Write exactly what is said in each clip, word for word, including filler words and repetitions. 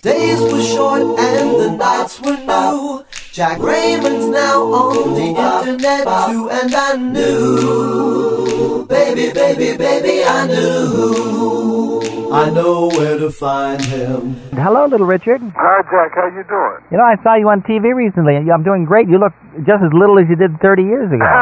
Days were short and the nights were new. Jack Raymond's now on the internet too, and I knew, baby, baby, baby, I knew. I know where to find him. Hello, little Richard. Hi, Jack. How you doing? You know, I saw you on T V recently. I'm doing great. You look just as little as you did thirty years ago.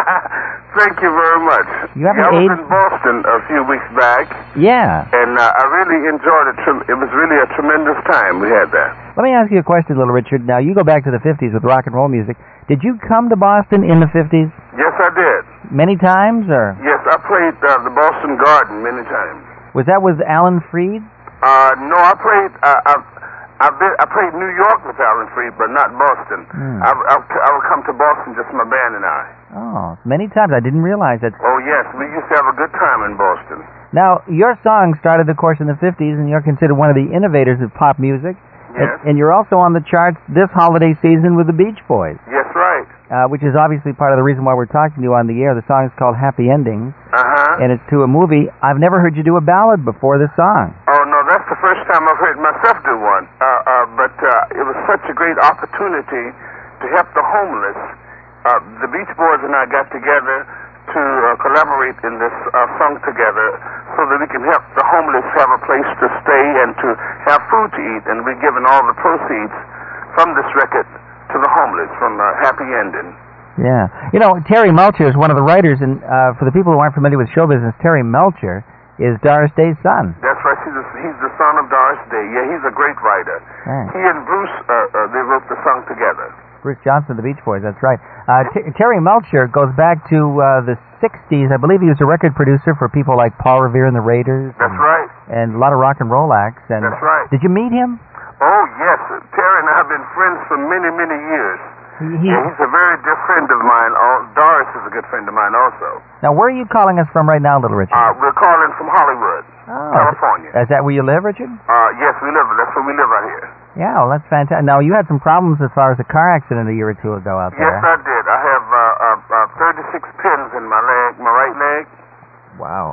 Thank you very much. You haven't yeah, I was aged... in Boston a few weeks back. Yeah. And uh, I really enjoyed it. It was really a tremendous time we had there. Let me ask you a question, little Richard. Now, you go back to the fifties with rock and roll music. Did you come to Boston in the fifties? Yes, I did. Many times, or? Yes, I played uh, the Boston Garden many times. Was that with Alan Freed? Uh, no, I played... Uh, I, I've been, I played New York with Alan Freed, but not Boston. Hmm. I, I, I would come to Boston, just my band and I. Oh, many times. I didn't realize it. Oh, yes. We used to have a good time in Boston. Now, your song started, of course, in the fifties, and you're considered one of the innovators of pop music. Yes. And, and you're also on the charts this holiday season with the Beach Boys. Yes, right. Uh, which is obviously part of the reason why we're talking to you on the air. The song is called Happy Endings. Uh-huh. And it's to a movie. I've never heard you do a ballad before this song. Oh, no, that's the first time I've heard myself do one. Uh, uh, but uh, it was such a great opportunity to help the homeless. Uh, the Beach Boys and I got together to uh, collaborate in this uh, song together so that we can help the homeless have a place to stay and to have food to eat. And we're giving all the proceeds from this record to the homeless from uh, Happy Ending. Yeah. You know, Terry Melcher is one of the writers, and uh, for the people who aren't familiar with show business, Terry Melcher is Doris Day's son. That's right. He's, a, he's the son of Doris Day. Yeah, he's a great writer. Right. He and Bruce, uh, uh, they wrote the song together. Bruce Johnson, the Beach Boys, that's right. Uh, T- Terry Melcher goes back to uh, the sixties. I believe he was a record producer for people like Paul Revere and the Raiders. That's and, right. And a lot of rock and roll acts. And That's right. Did you meet him? Oh, yes. Terry and I have been friends for many, many years. He, yeah, he's a very dear friend of mine. Oh, Doris is a good friend of mine also. Now, where are you calling us from right now, little Richard? Uh, we're calling from Hollywood, oh, California. Is that where you live, Richard? Uh, yes, we live. That's where we live out here. Yeah, well, that's fantastic. Now, you had some problems as far as a car accident a year or two ago out there. Yes, I did. I have uh, uh, uh, thirty-six pins in my leg, my right leg. Wow.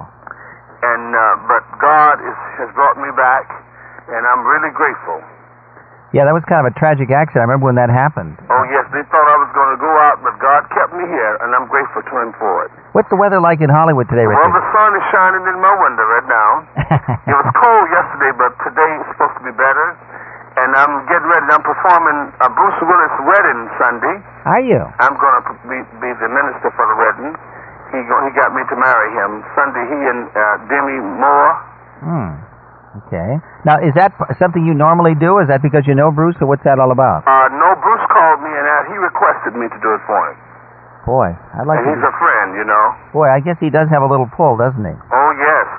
And uh, but God is, has brought me back, and I'm really grateful. Yeah, that was kind of a tragic accident. I remember when that happened. Oh, yes. They thought I was going to go out, but God kept me here, and I'm grateful to Him for it. What's the weather like in Hollywood today, Richard? Well, the sun is shining in my window right now. It was cold yesterday, but today it's supposed to be better. And I'm getting ready. I'm performing a Bruce Willis wedding Sunday. Are you? I'm going to be, be the minister for the wedding. He go, he got me to marry him. Sunday, he and uh, Demi Moore. Hmm. Okay. Now, is that something you normally do? Is that because you know Bruce, or what's that all about? Uh, no, Bruce called me, and uh, he requested me to do it for him. Boy, I'd like and to... he's a friend, you know. Boy, I guess he does have a little pull, doesn't he? Oh, yes.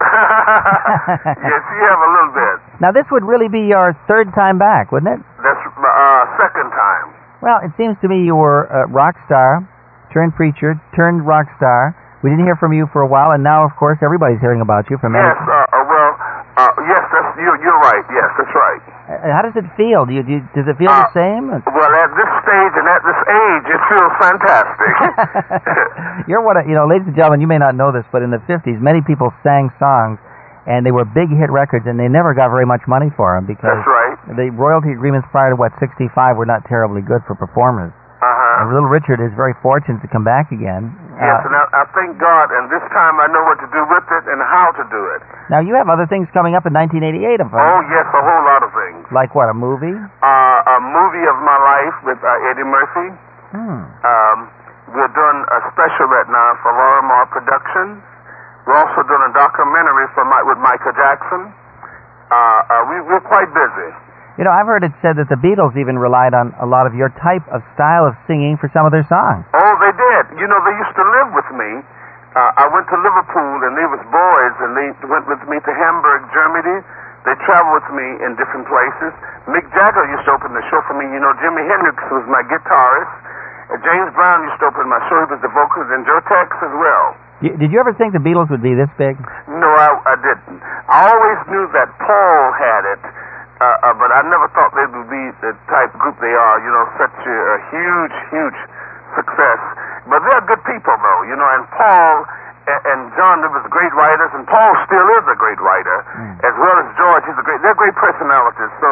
Yes, he have a little bit. Now, this would really be your third time back, wouldn't it? That's uh, second time. Well, it seems to me you were a rock star, turned preacher, turned rock star. We didn't hear from you for a while, and now, of course, everybody's hearing about you from... Yes, uh, uh, well... Uh, yes, that's, you, you're right. Yes, that's right. Uh, how does it feel? Do you, do you, does it feel uh, the same? Well, at this stage and at this age, it feels fantastic. You're what, a, you know, ladies and gentlemen, you may not know this, but in the fifties, many people sang songs, and they were big hit records, and they never got very much money for them because that's right. The royalty agreements prior to, what, sixty-five were not terribly good for performers. Uh-huh. And Little Richard is very fortunate to come back again. Yes, uh, and I, I thank God, and this time I know what to do with it and how to do it. Now, you have other things coming up in nineteen eighty-eight, if I'm... Oh, yes, a whole lot of things. Like what, a movie? Uh, a movie of my life with uh, Eddie Murphy. Hmm. Um, we're doing a special right now for Laura Moore Productions. We're also doing a documentary for my, with Michael Jackson. Uh, uh, we, we're quite busy. You know, I've heard it said that the Beatles even relied on a lot of your type of style of singing for some of their songs. Oh, they did. You know, they used to live with me. Uh, I went to Liverpool, and they was boys, and they went with me to Hamburg, Germany. They traveled with me in different places. Mick Jagger used to open the show for me. You know, Jimi Hendrix was my guitarist. Uh, James Brown used to open my show. He was the vocalist, and Joe Tex as well. Did you ever think the Beatles would be this big? No, I, I didn't. I always knew that Paul had it. Uh, uh, but I never thought they would be the type group they are, you know, such a, a huge, huge success. But they're good people, though, you know, and Paul and, and John, they was great writers, and Paul still is a great writer, mm. as well as George. He's a great, they're great personalities. So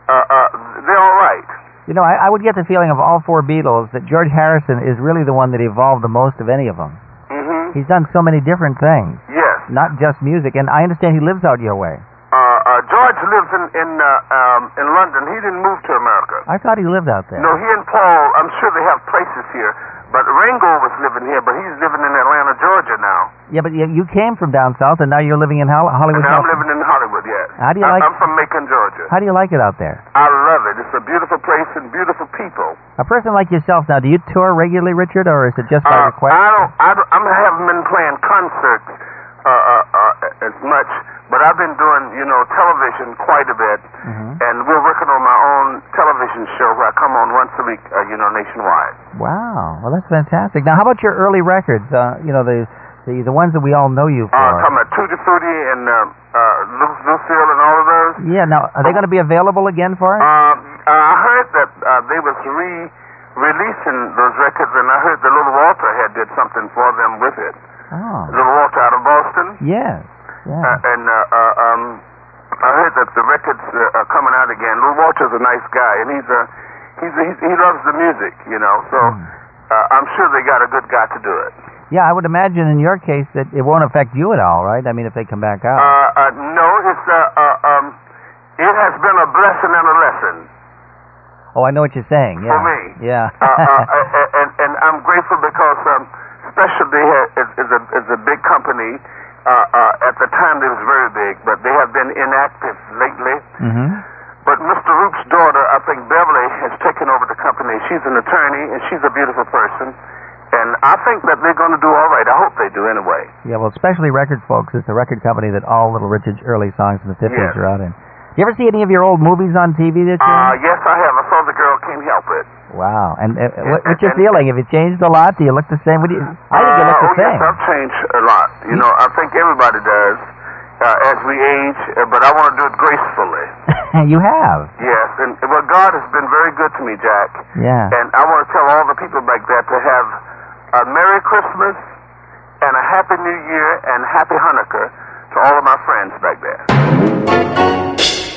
uh, uh, they're all right. You know, I, I would get the feeling of all four Beatles that George Harrison is really the one that evolved the most of any of them. Mm-hmm. He's done so many different things, Yes. not just music. And I understand he lives out your way. Uh, uh, George lives in in uh, um, in London. He didn't move to America. I thought he lived out there. No, he and Paul, I'm sure they have places here. But Ringo was living here, but he's living in Atlanta, Georgia now. Yeah, but you, you came from down south, and now you're living in Hol- Hollywood. And now I'm California. living in Hollywood, yes. How do you I, like- I'm from Macon, Georgia. How do you like it out there? I love it. It's a beautiful place and beautiful people. A person like yourself now, do you tour regularly, Richard, or is it just by Uh, request? I don't. I don't. I haven't been playing concerts uh, uh, uh, as much, but I've been doing, you know, television quite a bit, Mhm. and we're working on my own television show where I come on once a week, uh, you know, nationwide. Wow, well that's fantastic. Now, how about your early records? Uh, you know, the the the ones that we all know you for. Uh, talking about Tutti Frutti and uh, uh, Lu- Lucille and all of those. Yeah. Now, are they going to be available again for us? Um, uh, I heard that uh, they was re-releasing those records, and I heard that Little Walter had did something for them with it. Oh. Little Walter out of Boston. Yes. Yeah. Uh, and uh, uh, um, I heard that the records uh, are coming out again. Little Walter's a nice guy, and he's a he's, a, he's he loves the music, you know. So Mm. uh, I'm sure they got a good guy to do it. Yeah, I would imagine in your case that it won't affect you at all, right? I mean, if they come back out. Uh, uh, no, it's uh, uh, um, it has been a blessing and a lesson Oh, I know what you're saying. Yeah. for me. Yeah. uh, uh, uh, and and I'm grateful because um, Specialty is, is a is a big company. Uh, uh, at the time, it was very big, but they have been inactive lately. Mm-hmm. But Mister Roop's daughter, I think Beverly, has taken over the company. She's an attorney, and she's a beautiful person. And I think that they're going to do all right. I hope they do anyway. Yeah, well, Specialty Records, folks, is the record company that all Little Richard's early songs in the fifties Yes. are out in. Do you ever see any of your old movies on T V this year? Uh, yes, I have. I saw The Girl Can't Help It. Wow. And uh, what, and- what's your and- feeling? Have you changed a lot? Do you look the same? What do you, I think you look Uh, the oh, same. yes, I've changed a lot. You know, I think everybody does uh, as we age, uh, but I want to do it gracefully. You have. Yes, and well, God has been very good to me, Jack. Yeah. And I want to tell all the people back there to have a Merry Christmas and a Happy New Year and Happy Hanukkah to all of my friends back there.